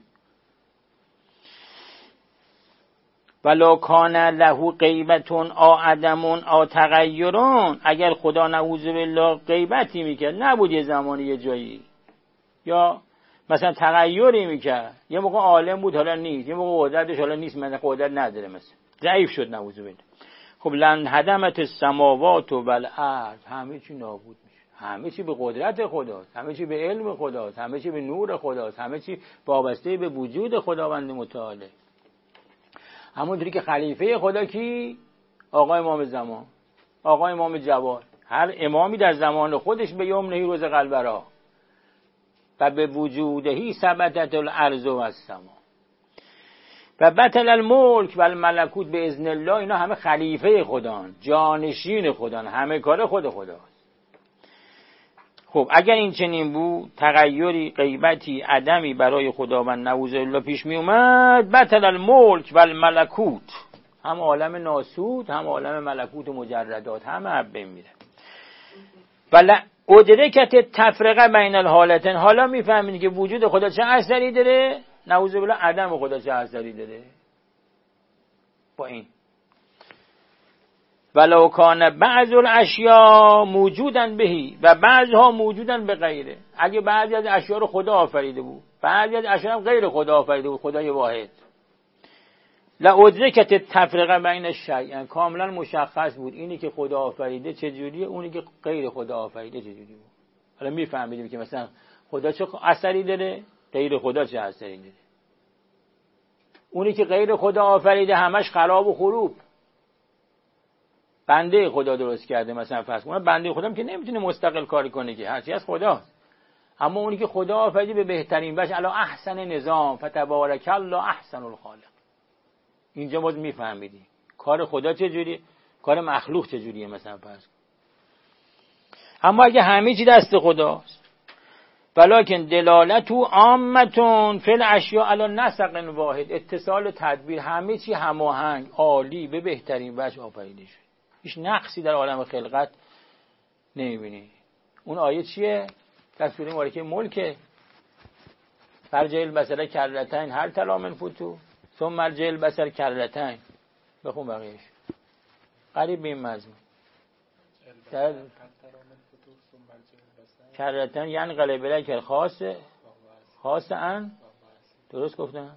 ولو کان له غیبتون او عدمون او تغیرون، اگر خدا نعوذ بالله غیبتی میکرد، نبود یه زمانی یه جایی، یا مثلا تغییری میکرد، یه موقع عالم بود حالا نیست، یه موقع قدرتش حالا نیست، مثلا قدرت نداره، مثلا ضعیف شد نعوذ بالله، خب لن هدمت السماوات والارض، همه چی نابود میشه، همه چی به قدرت خداست، همه چی به علم خداست، همه چی به نور خداست، همه چی وابسته به وجود خداوند متعاله. همونطوری که خلیفه خدا کی؟ آقا امام زمان، آقا امام جواد. هر امامی در زمان خودش به یمنه روز قلبرا و به وجودهی ثبتت الارض و السما و بطل الملک و الملکوت به اذن الله. اینا همه خلیفه خدان، جانشین خدان، همه کار خداست. خب اگر این چنین بود، تغییری، غیبتی، عدمی برای خداوند نعوذ بالله پیش می اومد، بطل الملک و الملکوت، هم عالم ناسوت هم عالم ملکوت و مجردات همه حبه میره. ولی ادرکت تفرقه بین الحالتین. حالا میفهمید که وجود خدا چه اثری داره، نعوذ بالله عدم خدا چه اثری داره. با این ولو کان بعض الاشیاء موجودن بهی و بعضها موجودن به غیره. اگه بعضی از اشیاء رو خدا آفریده بود، بعضی از اشیاء هم غیر خدا آفریده بود، خدای واحد، لادرکت تفرقه بین الشیئین، کاملا مشخص بود اینی که خدا آفریده چجوریه، اونی که غیر خدا آفریده چجوری بود. حالا میفهمیدیم که مثلا خدا چه اثری داره، غیر خدا چه اثری داره. اونی که غیر خدا آفریده همش خراب و خروب، بنده خدا درست کرده. مثلا فرض کن بنده خدا که نمیتونه مستقل کاری کنه، که هرچی از خداست. اما اونی که خدا آفریده به بهترین وجه، الا احسن نظام فتبارک الله احسن الخالق. اینجا باز میفهمیدی کار خدا چجوریه، کار مخلوق چجوریه. مثلا فرض کن اما اگه همه چی دست خداست، ولکن دلالت عامتون فی الاشیاء علی نسق واحد، اتصال تدبیر، همه چی هماهنگ، عالی، به بهترین وجه آفریده شد. هیچ نقصی در عالم خلقت نمیبینی. اون آیه چیه؟ در سوره مبارکه ملک، فرجع البصر کرتین هل تری من فطور ثم ارجع البصر کرتین. بخون بقیه‌اش قریب به این مضمون. کرتین یعنی قلبه که خاص ان، درست گفتم؟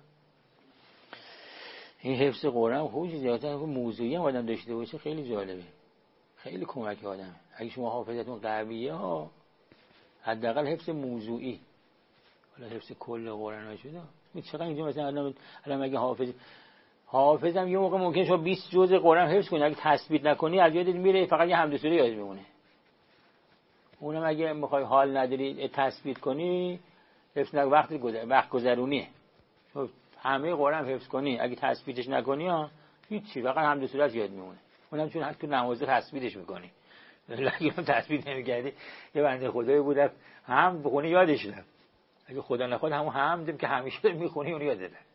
این حفظ قرآن خوب زیادتر موضوعی هم آدم داشته باشه خیلی جالبه، خیلی کمک آدم. اگه شما حافظتون قویه ها، حداقل حفظ موضوعی، حالا حفظ کل قرآن نشده. چقدر اینجا مثلا الان اگه حافظم یه موقع ممکنه شما 20 جزء قرآن حفظ کنی، اگه تثبیت نکنی از یادت میره، فقط یه حمد و سوره یاد میمونه. اونم اگه میخوای حال نداری تثبیت کنی، حفظ وقت گذرونیه. همه قرآن حفظ کنی، اگه تثبیتش نکنی ها هیچی، فقط حمد و سوره یاد میمونه. اونم چون حتی نماز تثبیتش میکنی. اگه تثبیت نمیکردی، یه بنده خدایی بود هم بخونی یادش رفت. اگه خدا نخواد همون حمد که همیشه میخونی اون یادت رفت.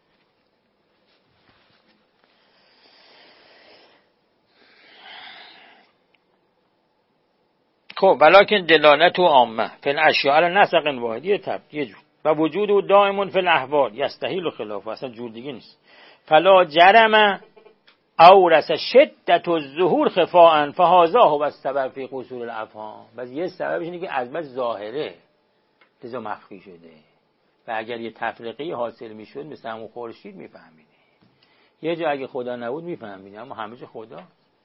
خب ولکن دلالت و عامه فی الاشیاء علی نسق واحد، یه جور و وجود دائم فی الاحوال یستحیل خلاف، اصلا جور دیگه نیست. فلا جرم اورث شدت الظهور خفاء فهذا هو السبب فی قصور الافهام. بس یه سببش اینه که از بس ظاهره لذا مخفی شده، و اگر یه تفرقه حاصل میشد مثل همون خورشید میفهمیدی. یه جا اگه خدا نبود میفهمیدی، اما همه جا خدا.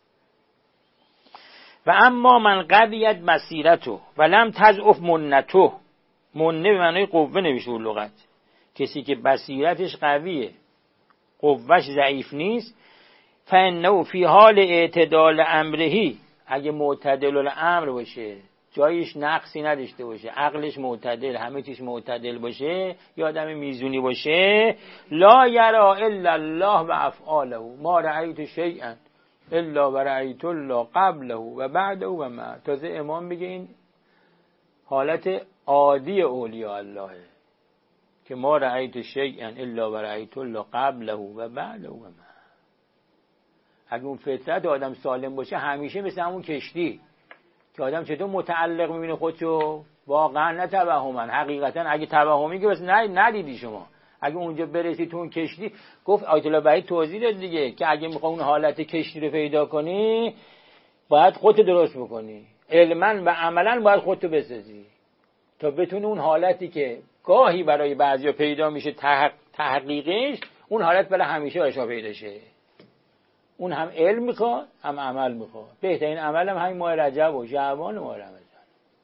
و اما من قویت بصیرته ولم تضعف منته، منه به معنای قوه نوشته در لغت، کسی که بصیرتش قویه قوهش ضعیف نیست، فانه فی حال اعتدال امرهی، اگه معتدل الامر باشه، جایش نقصی نداشته باشه، عقلش معتدل، همه چیش معتدل باشه، یه آدم میزونی باشه، لا یرا الا الله و افعاله ما رأیت شیئا الا و رأیت الله قبله و بعده و ما. تازه امام میگه این حالت عادی اولیاء الله که ما رأیت شیئا الا و رأیت الله قبله و بعده و ما. اگه اون فطرت آدم سالم باشه، همیشه مثل همون کشتی که آدم چطور متعلق میبینه خودشو، واقعا نه توهما، حقیقتا اگه توهمی که بس ندیدی شما، اگه اونجا برسی تو اون کشتی. گفت آیت الله بهایی توضیح داد دیگه که اگه میخوای اون حالت کشتی رو پیدا کنی باید خودت درست بکنی، علما و عملا باید خودت بسازی تا بتونی اون حالتی که گاهی برای بعضیا پیدا میشه تحقیقش، اون حالت برای همیشه اشا پیدا شه. اون هم علم میخواد هم عمل میخواد. بهترین عمل هم همین ماه رجب و شعبان و ماه رمضان.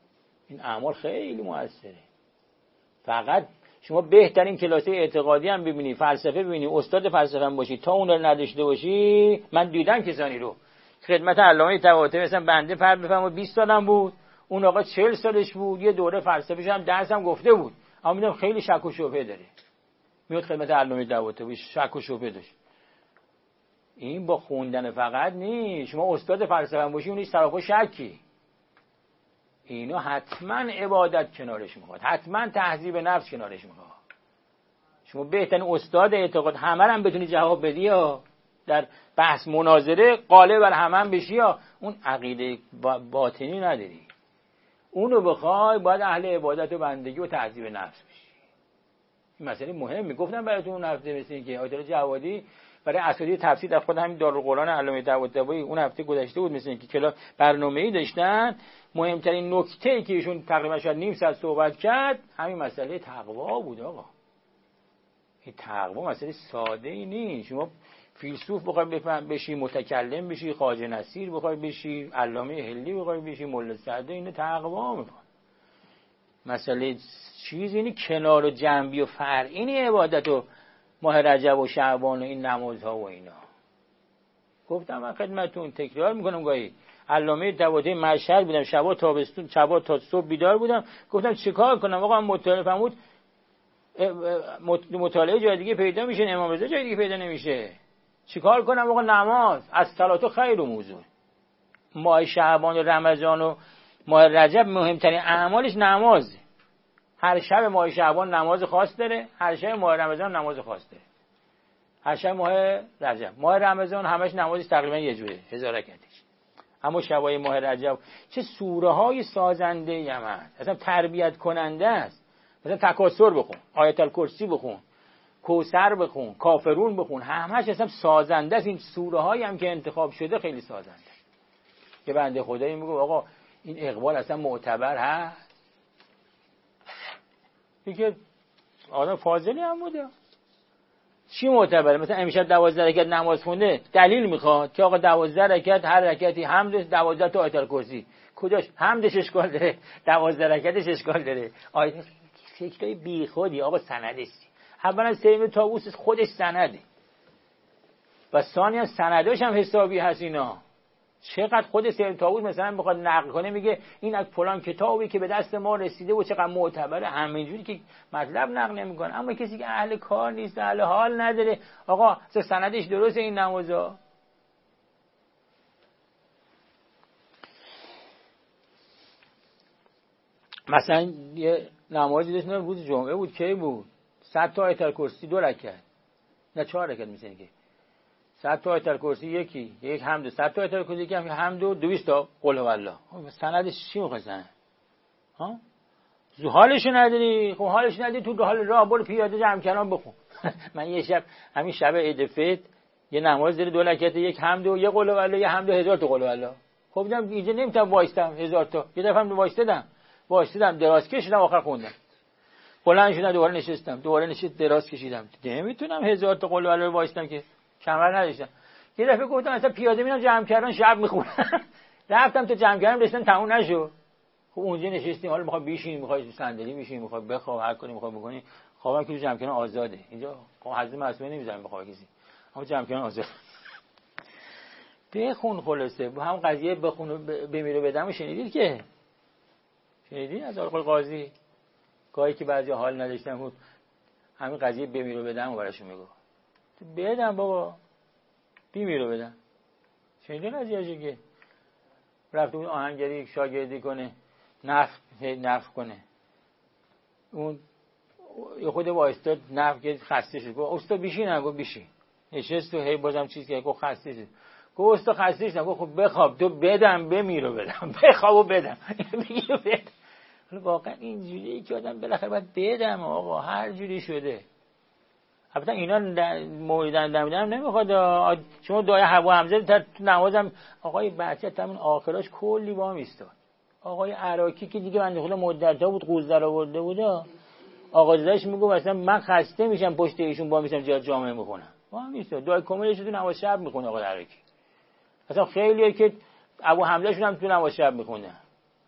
این اعمال خیلی موثره. فقط شما بهترین کلاس اعتقادی هم ببینی، فلسفه ببینی، استاد فلسفه هم باشی، تا اون رو نداشته باشی. من دیدم کسانی رو خدمت علامه طباطبایی مثلا بنده فرض بفرما 20 سالم بود، اون آقا 40 سالش بود، یه دوره فلسفه‌ش هم درسم گفته بود، اما میدونم خیلی شک و شبهه داره. میاد خدمت علامه طباطبایی شک و شبهه داشت. این با خوندن فقط نیست. شما استاد فلسفه هم باشی اون هیچ طرفو شکی. اینا حتما عبادت کنارش میخواد، حتما تهذیب نفس کنارش میخواد. شما بهترین استاد اعتقاد همه هم بتونی جواب بدی یا در بحث مناظره غالب بر همه بشی یا اون عقیده باطنی نداری. اونو بخوای باید اهل عبادت و بندگی و تهذیب نفس بشی. این مسئله مهمه. گفتم براتون اون هفته مثل اینکه آیت الله جوادی برای اساتید تفسیر در خود همین دارالقرآن علامه طباطبایی اون هفته گذشته بود، مثل اینکه کلاس برنامه‌ای داشتن. مهمترین نکته‌ای که ایشون تقریبا شاید نیم ساعت صحبت کرد همین مسئله تقوا بود. آقا این تقوا مسئله ساده ای نیست. شما فیلسوف بخوای بفهم بشی، متکلم بشی، خواجه نصیر بخوای بشی، علامه حلی بخوای بشی، ملا سعدی، اینو تقوا میخواد. مسئله چیز اینی کنار و جنبی و فرع اینی عبادت و ماه رجب و شعبان و این نمازها و اینا. گفتم من خدمتتون تکرار میکنم گاهی علامه طباطبایی مشهد بودم، شبا تابستون شبا تا صبح بیدار بودم، گفتم چیکار کنم آقا؟ مطالعه فرمود مطالعه جای دیگه پیدا میشه، امام رضا جای دیگه پیدا نمیشه. چیکار کنم آقا؟ نماز از صلات خیر و موضوع. ماه شعبان و رمضان و ماه رجب مهمترین اعمالش نمازه. هر شب ماه شعبان نماز خاص داره، هر شب ماه رمضان نماز خاص داره، هر شب ماه رجب. ماه رمضان همش نمازش تقریبا یه جوره 1000 رکعتش، اما شبای ماه رجب چه سوره های سازنده ای هست، اصلا تربیت کننده است. مثلا تکاثر بخون، آیت الکرسی بخون، کوثر بخون، کافرون بخون، همش اصلا سازنده است. این سوره هایی هم که انتخاب شده خیلی سازنده است. یه بنده خدایی میگه آقا این اقبال اصلا معتبر هست؟ دیگه آدم فاضلی هم بوده. چی معتبره؟ مثلا امشب 12 رکعت نماز خونده، دلیل میخواد که آقا 12 رکعت هر رکعتی حمد 12 تا آیت الکرسی. کجاش حمدش اشکال داره؟ 12 رکعتش اشکال داره؟ آیت فکرای بیخودی. آقا سندش اولا سیم طاووس خودش سنده و ثانیا سنداش هم حسابی هست. اینا چقدر خود سیم طاووس مثلا بخواد نقل کنه میگه این از فلان کتابی که به دست ما رسیده و چقدر معتبره، همینجوری که مطلب نقل نمیکنه. اما کسی که اهل کار نیست، اهل حال نداره، آقا سندش درسته این نمازا. مثلا یه نمازی داشتن روز جمعه بود، کی بود؟ 100 تا آیت الکرسی 2 رکعت، نه 4 رکعت میشه که 100 تا آیت الکرسی یک حمد، 100 تا آیت الکرسی یک حمد و 200 تا قل هوالله. سندش چی می‌خواستن؟ ها؟ حالش نداری؟ خب حالش نداری تو حال راه برو پیاده جمع کردن بخون. من یه شب همین شب عید فطر یه نماز داره 2 رکعت، یک حمد و یک قل هوالله، یه حمد و 1000 تا قل هوالله. خب دیدم اینجا نمیتونم وایستم 1000 تا. یه دفعه هم وایستادم دراز کشیدم آخر خوندم. بلند شدم دوباره نشستم، دراز کشیدم. نمیتونم 1000 تا قل هوالله وایستم که کمر نداشتم. یه دفعه گفتم مثلا پیاده میرم جمع کردن شب میخونم. رفتم تو جمع کردن رسیدم تموم نشد. خب اونجا نشستیم، حالا میخوای بشینی، میخوای صندلی بشینی، میخوای بخواب، هر کاری میخوای بکنی. خوابم که تو جمع کردن آزاده. اینجا خب حضرت معصومه نمیذارم بخواب کسی. اما جمع کردن آزاد. بخون خلاصه. هم قضیه بخون بمیره بدم شنیدید که؟ شنیدید از آقای قاضی گاهی که بعضی حال نداشتن بود همین قضیه بمیره بدم براشون میگه. بدم بابا بیمیره بدم. شنیدید قضیه‌اشو که رفت اون آهنگری شاگردی کنه، نفت کنه. اون یه خود وایستاد نفت که خسته شد. گفت استاد بشین. گفت بشین. نشست و هی بازم چیز که گفت خسته شد. گفت استاد خسته شدم. گفت خب بخواب. تو بدم بمیره بدم. بخواب و بدم. میگه بدم. واقعا اینجوریه که آدم بالاخره باید بدم. آقا هر جوری شده. البته اینا موریدن دمیدن نمیخواد. شما دعای هوا حمزه تو نمازم آقای بچه تامون آخراش کلی با هم ایستاد. آقای عراقی که دیگه بنده خدا مدت‌ها بود قوز در آورده بود. آقا زادش میگه مثلا من خسته میشم پشت ایشون با میشم جامعه میخونم. با هم ایستاد. دعای کاملش تو نماز شب میخونه آقای عراقی. مثلا خیلیه که ابو حمزه شون هم تو نماز شب میخونه.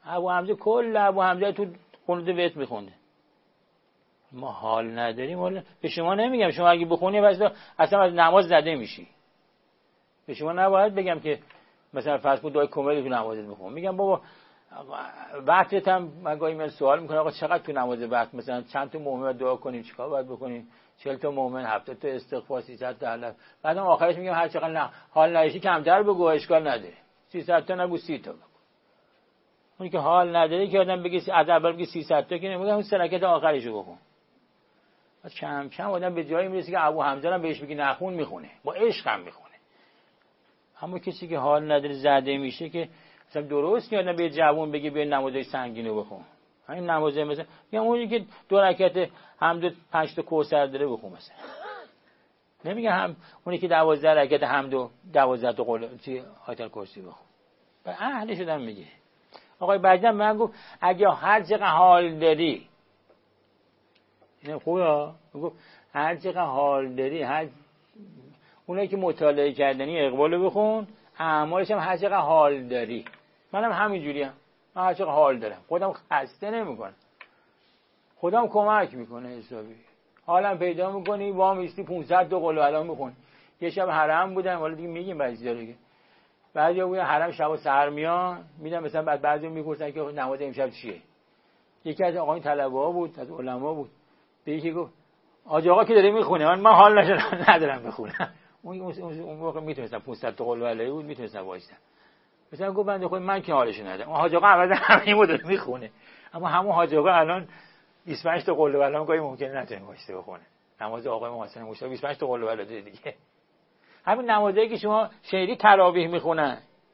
ابو حمزه کل ابو حمزه تو قنوت وتر میخونه. ما حال نداریم. ولی به شما نمیگم شما اگه بخونی اصلا از نماز زده میشی. به شما نباید بگم که مثلا فرض کن دعای کمیل تو نمازت بخون. میگم بابا وقتت هم من گاهی من سوال میکنم آقا چقدر تو نماز وقت مثلا چند تا مؤمن دعا کنیم چیکار باید بکنیم؟ 40 تا مؤمن، 70 تا استغفار، 300 تا حلف. بعدم آخرش میگم هر چقدر نه حال نشی کمتر بگو اشکال نداره. 300 تا نگو 30 تا بگو. اونی که حال نداره که آدم بگه از اول بگه 300 تا که نمیگه اون سرکت آخرشو بخون. بعد کم کم آدم به جایی میرسه که ابو حمزه هم بهش بگی نخون میخونه. با عشق هم میخونه. اما کسی که حال نداره زده میشه که مثلا درست نیاد به جوون بگی بیا نمازای سنگینو بخون. همین نمازه مثلا میگم اونی که 2 رکعت حمد 5 تا کوثر داره بخون مثلا. نمیگه هم اونی که 12 رکعت حمد و 12 تا قول چی آیت الکرسی بخون. به اهل شدن میگه. آقای بعدم من گفت اگه هر چقدر حال داری این خوبه گفت هر چقدر حال داری اونایی که مطالعه کردنی اقبالو بخون اعمالش هم هر چقدر حال داری. منم همینجوریم. من هر چقدر حال دارم خودم خسته نمیکنم. خودم کمک میکنه حسابی. حالم پیدا میکنی وام ایستی 500 تا قول و الا میخون. یه شب حرم بودم حالا دیگه میگیم بعضیا دیگه. بعضیا بودن حرم شب و سحر میان میدن مثلا بعد بعضیا میپرسن که نماز امشب چیه. یکی از آقایون طلبه ها بود از علما بود. به یکی گفت آج آقا که داره میخونه من حال ندارم بخونم. اون موقع میتونستم 500 تا قول و الا بود میتونستم وایسم. مثلا گفت بنده خود من که حالش ندارم. اون حاج آقا عوض همین داره میخونه. اما همون حاج آقا الان 25 تا قول و الا گاهی ممکنه نتونه وایسته بخونه. نماز آقای محسن مشتاق 25 تا قول و الا داره دیگه. همین نمازایی که شما شهری تراویح میخونن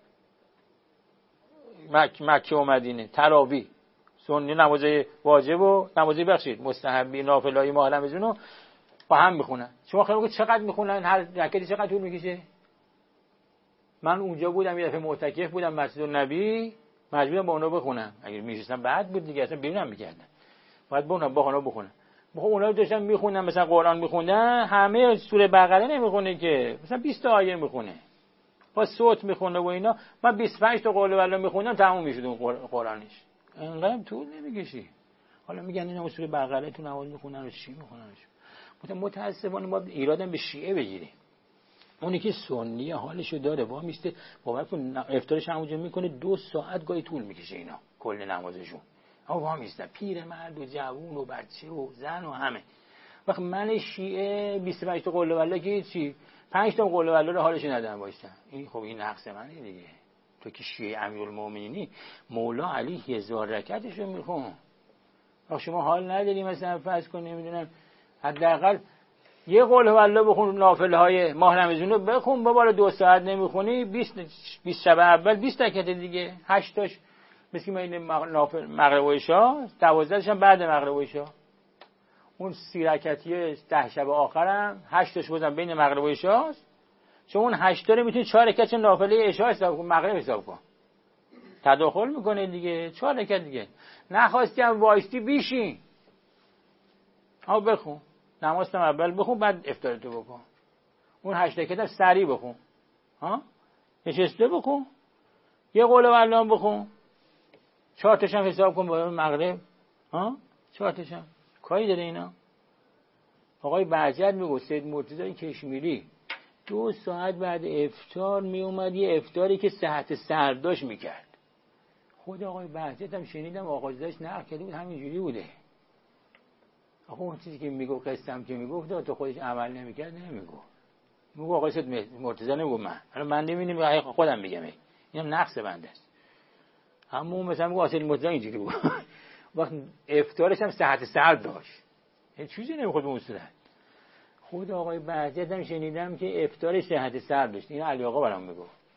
مکه و مدینه تراویح سنی نمازای واجب و نمازای بخشید مستحبی نافله‌ای ماه رمضانو با هم میخونن. شما خیلی چقدر میخونن هر رکعتی چقدر طول میکشه؟ من اونجا بودم یه دفعه معتکف بودم مسجد النبی مجبورم با اونا بخونم. اگه میشستم بعد بود دیگه اصلا بیرونم میکردن. باید با اونا بخونم. اونا داشتن میخونن مثلا قرآن میخوندن همه سوره بقره نمیخونه که مثلا 20 تا آیه میخونه. با صوت میخونه و اینا من 25 تا قول و الا میخوندم تموم میشد اون قرآنش. انقدر طول نمیکشی. حالا میگن اینا سوره بقره تو نماز میخونن و چی میخونن. متاسفانه ما ایرادم به شیعه بگیریم. اونی که سنی حالشو داره وامیسته باور کن افطارش همونجا میکنه 2 ساعت گاهی طول میکشه اینا کل نمازشون. اما وامیسته پیرمرد و جوون و بچه و زن و همه. وقت من شیعه 25 تا قول و الا که چی 5 تا قول و الا رو حالش ندارم وایسن. این خب این نقص منه دیگه. تو که شیعه امیرالمومنینی مولا علی 1000 رکعتشو میخون. وقت شما حال نداری مثلا فرض کن نمیدونم حداقل یه قول و الا بخون نافله های ماه رمضان رو بخون با 2 ساعت نمیخونی 20 شب اول 20 رکعت دیگه 8 تاش مثل که نافل مغرب و عشاء 12 تاش هم بعد مغرب و عشاء. اون 30 رکعتی 10 شب آخرم 8 تاش بزن بین مغرب و عشاء. چون اون 8 تا رو میتونی 4 رکعت نافله عشاء حساب کن مغرب حساب کن. تداخل میکنه دیگه 4 رکعت دیگه. نخواستی هم وایستی بیشین. ها بخون. نماز هم اول بخون بعد افطارتو بکن. اون 8 رکعت هم سریع بخون. ها؟ نشسته بخون. یه قول و الا بخون. 4 تاش هم حساب کن با مغرب. ها؟ 4 تاش هم. کاری داره اینا؟ آقای بهجت میگه سید مرتضی کشمیری 2 ساعت بعد افطار می اومد یه افطاری که صحت سرداش میکرد. خود آقای بهجت هم شنیدم آغازش نقل کرده بود همینجوری بوده. آقا اون چیزی که میگو قسم که میگفت تو خودش عمل نمیکرد نمیگو. میگو آقای سید مرتضی نمیگو من. حالا من نمیدونم خودم میگم اینم نقص بنده است. اما مثلا میگو سید مرتضی اینجوری بود. وقت افطارش هم صحت سرد داشت. هیچ چیزی نمیخورد به اون صورت. خود آقای بهجت هم شنیدم که افطارش صحت سرد داشت. این علی آقا برام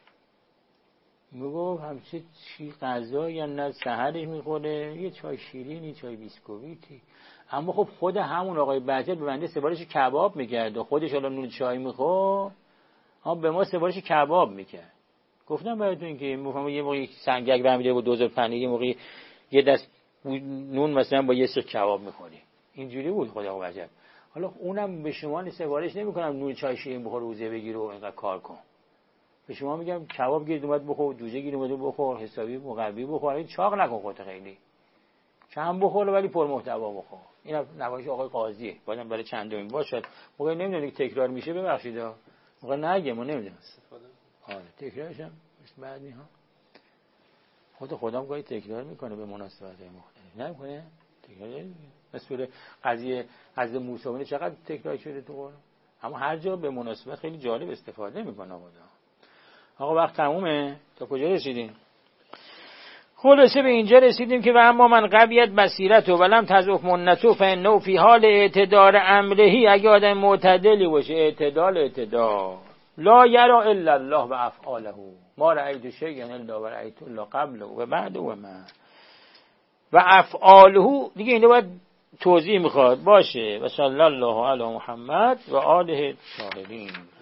میگو همچه چی غذا یا نه سحرش میخوره یه چای شیرینی چای بیسکویتی. اما خب خود همون آقای بهجت به بنده سفارش کباب میکرد و خودش الان نون چای میخورد اما به ما سفارش کباب میکرد. گفتم براتون که میفهمم یه موقع سنگک برمی‌داره با 2000 پنیر یه موقع یه دست نون مثلا با یه سیخ کباب میخوری. اینجوری بود خود آقای بهجت. حالا اونم به شما سفارش نمیکنم نون چای شیرین بخور روزه بگیر و اینقدر کار کن. به شما میگم کباب گیر اومد بخور، جوجه گیر اومد بخور، حسابی مقوی بخور، این چاق نکن خودت خیلی. کم بخور ولی پر محتوا بخور. این نمایش آقای قاضیه. بعدم برای چندمین باشد. موقع نمیدونید تکرار میشه ببخشید. موقع نگه ما نمیدونم. آره تکرارش هم بعدی ها. خودم گاهی تکرار میکنه به مناسبت‌های مختلف. نمیکنه؟ تکرار مثل قضیه حضرت موسی چقدر تکرار شده تو قرآن. اما هر جا به مناسبت خیلی جالب استفاده میکنه آقا وقت تمومه. تا کجا رسیدیم؟ خلاصه به اینجا رسیدیم که و اما من قویت بصیرت و ولم تضعف منته فانه فی حال اعتدال امرهی، اگه آدم معتدلی باشه اعتدال لا یرا الا الله و افعاله ما رأیت شیئا الا و رأیت الله قبله و بعد و ما و افعاله دیگه. اینو باید توضیح میخواد باشه. و صلی الله علی محمد و آله الطاهرین.